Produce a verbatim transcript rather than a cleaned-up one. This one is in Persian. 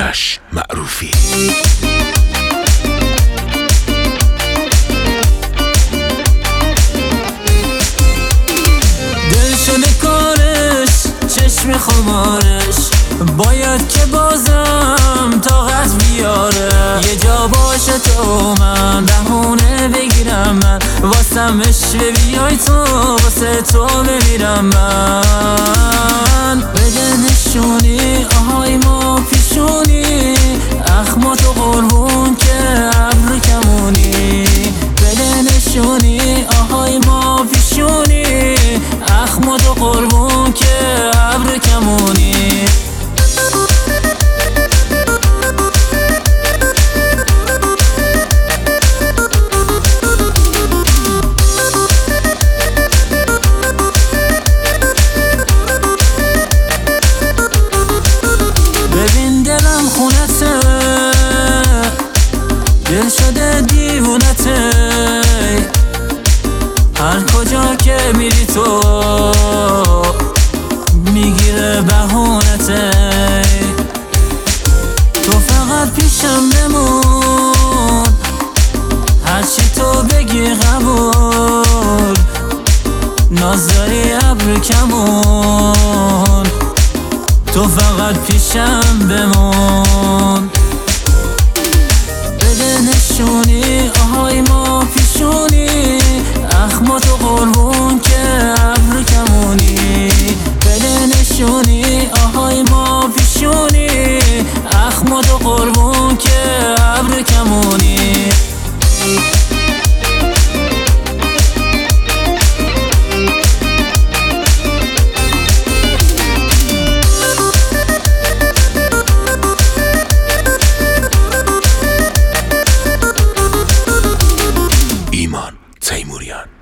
آرش معروفی. دل شده کارش، چشم خمارش، باید که بازم طاقت بیاره. یه جا باشه تو من بهونه بگیرم، من واسم عشوه بیای تو، واسه تو بمیرم من. بده نشونی آهای ما پیشونی، اخماتو قربون که ابر کمونی. بده نشونی آهای ما پیشونی، اخماتو قربون که ابر کمونی. دل شده دیوونته، هر کجا که میری تو میگیره بهونته. تو فقط پیشم بمون، هرچی تو بگی قبول، ناز داری ابر کمون. تو فقط پیشم بمون. بده نشونی آهای ما پیشونی، اخماتو قربون که ابر کمونی. بده نشونی آهای ما پیشونی، اخماتو قربون که ابر کمونی. ایمان تیموریان.